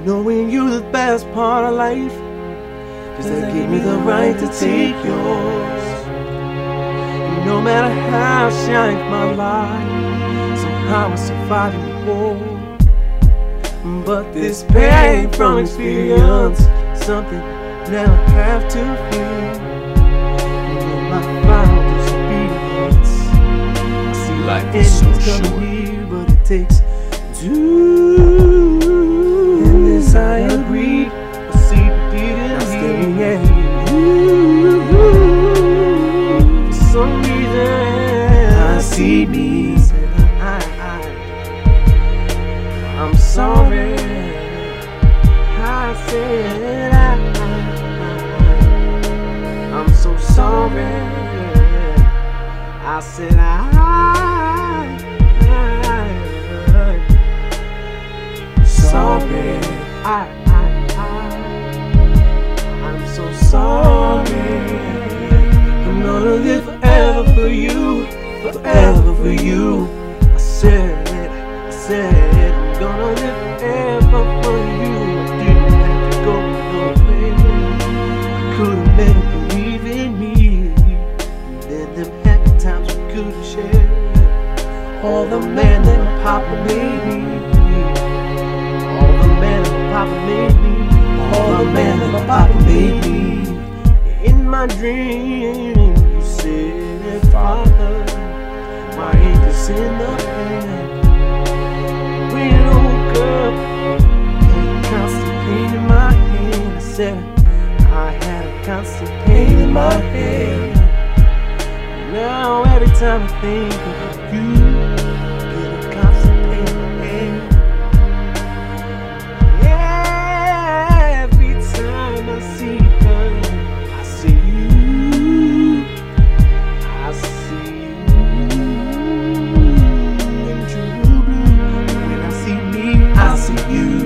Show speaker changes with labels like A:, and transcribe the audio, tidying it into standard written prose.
A: Knowing you the best part of life, does that give me the right to take yours? No matter how shines my light, somehow I'm surviving the war. But this pain from experience, something never have to feel. In my final disobedience, I see
B: Life is so
A: endings
B: short.
A: coming near, but it takes two. And this I agreed, but see you didn't. I'm staring at you. For some reason, I see me. I'm sorry. I said I'm so sorry. I said sorry. I'm so sorry. I'm gonna live forever for you, forever for you. I said I'm gonna live forever for you. I didn't have to go nowhere. I could've made him believe in me. And then them happy times we could've shared. All the man that my papa made me. All the man that my papa made me. All the man that my papa made me. In my dream, you said, Father, my angel's in the hand. When I woke up, had a constant pain in my hand. I said I had a constant pain in my head. Now every time I think about you, I get a constant pain in my head. Yeah, every time I see you, I see you. I see you in true blue. When I see me, I see you.